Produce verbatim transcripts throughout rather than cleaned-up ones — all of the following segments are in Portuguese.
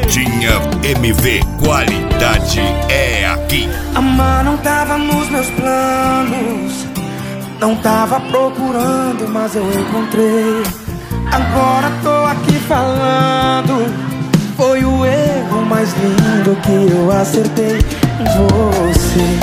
Motinha M V, qualidade é aqui. Amar não tava nos meus planos, não tava procurando, mas eu encontrei. Agora tô aqui falando, foi o erro mais lindo que eu acertei. Você,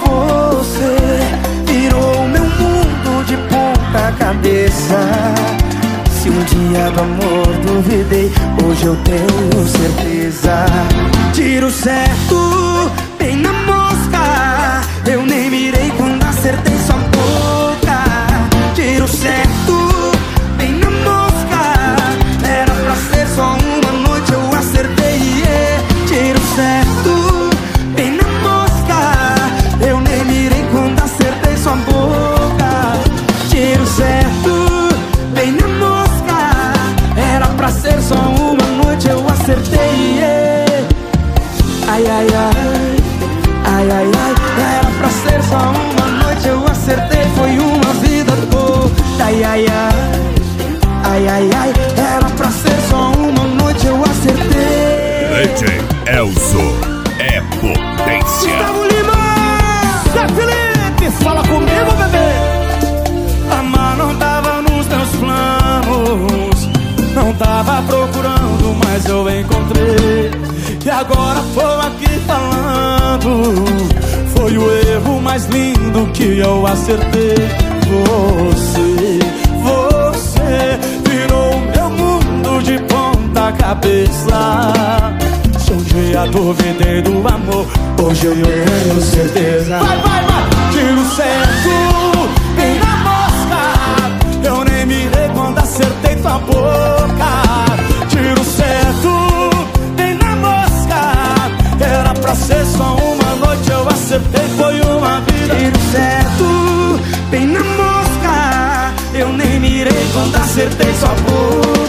você virou meu mundo de ponta cabeça. Se um dia do amor duvidei, hoje eu tenho certeza. Tiro certo, bem na mosca, eu nem mirei quando acertei sua boca. Tiro certo, bem na mosca, era pra ser só uma noite, eu acertei, yeah. Tiro certo, bem na mosca, eu nem mirei quando acertei sua boca. Tiro certo, bem na mosca, era pra ser só uma noite, eu acertei, yeah. Ai, ai, ai, ai, ai, ai, era pra ser só uma noite, eu acertei, foi uma vida toda. Ai, ai, ai, ai, ai, ai, era pra ser só uma noite, eu acertei. D J Elzo é potência. Gustavo Lima, Zé Felipe, fala comigo, bebê. Amar não tava nos meus planos, não tava procurando, mas eu encontrei. E agora tô aqui falando, foi o erro mais lindo que eu acertei. Você, você virou meu mundo de ponta cabeça. Se um dia duvidei do amor, hoje eu tenho certeza. Vai, vai, vai! Tiro certo, bem na mosca, eu nem mirei quando acertei tua boca. Tiro certo, bem na mosca, era pra ser só uma noite, eu acertei, foi uma vida. Tiro certo, bem na mosca, eu nem mirei quando acertei sua boca.